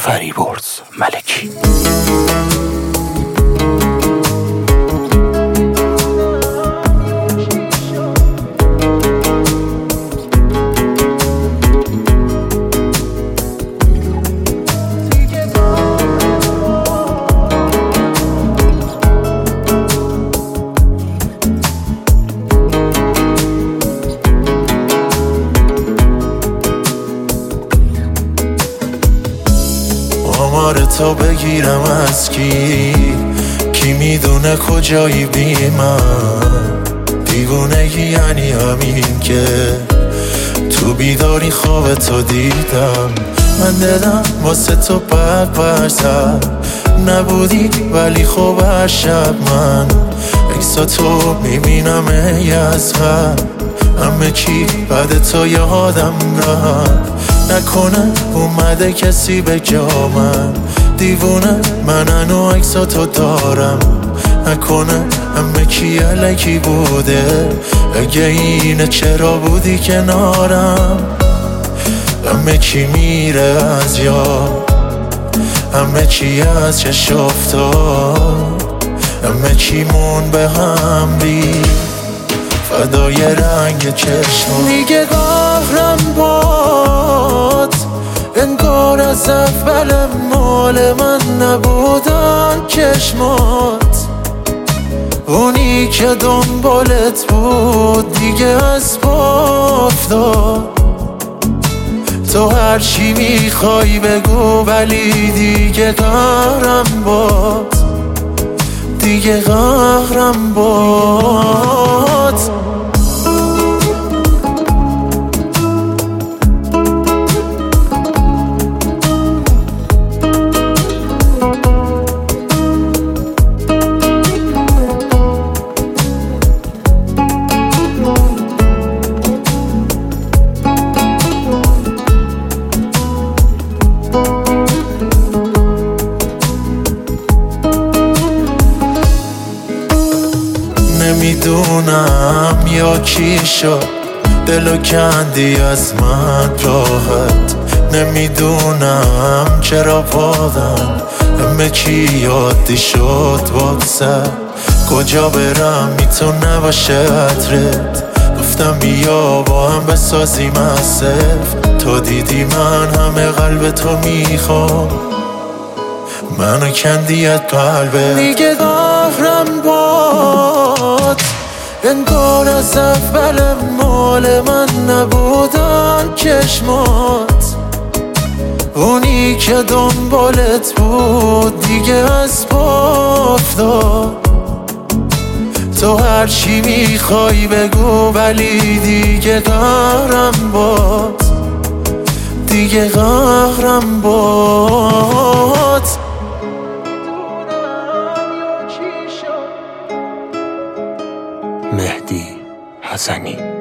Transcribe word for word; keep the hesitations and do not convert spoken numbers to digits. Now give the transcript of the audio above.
فریبرز ملکی. آمار تو بگیرم از کی، کی میدونه کجایی بی من. دیوونگی یعنی همین که تو بیداری خواب تو دیدم. من دلم واسه تو بر برزد، نبودی ولی خوب هر شب من عکسا تو میبینم ای از غم. همه چی بعد تو یادم رفت، نکنه اومده کسی به جا من. دیوونه من هنو عکسا تو دارم، نکنه همه چی الکی بوده. اگه اینه چرا بودی کنارم؟ همه چی میره از یاد، همه چی از چش افتاد، همه چی مون به هم بی فدای رنگ چشم. دیگه قهرم باد، انگار از اول مال من نبودن چشمات. اونی که دنبالت بود دیگه از پا افتاد. تو هر چی میخوای بگو ولی دیگه قهرم باد، دیگه قهرم باد. نمیدونم یا چی شد دلو کندی از من راحت. نمیدونم چرا بادم همه چی یادی شد واسه. کجا برم میتون نباشه عطرت، گفتم بیا با هم بسازیم از صفر. تو دیدی من همه قلب تو میخوام، منو کندیت قلبه. دیگه قهرم باد، انگار از اول مال من نبودن چشمات. اونی که دنبالت بود دیگه از پا افتاد. تو هر چی میخوای بگو ولی دیگه قهرم باد، دیگه قهرم باد. مهدی حسنی.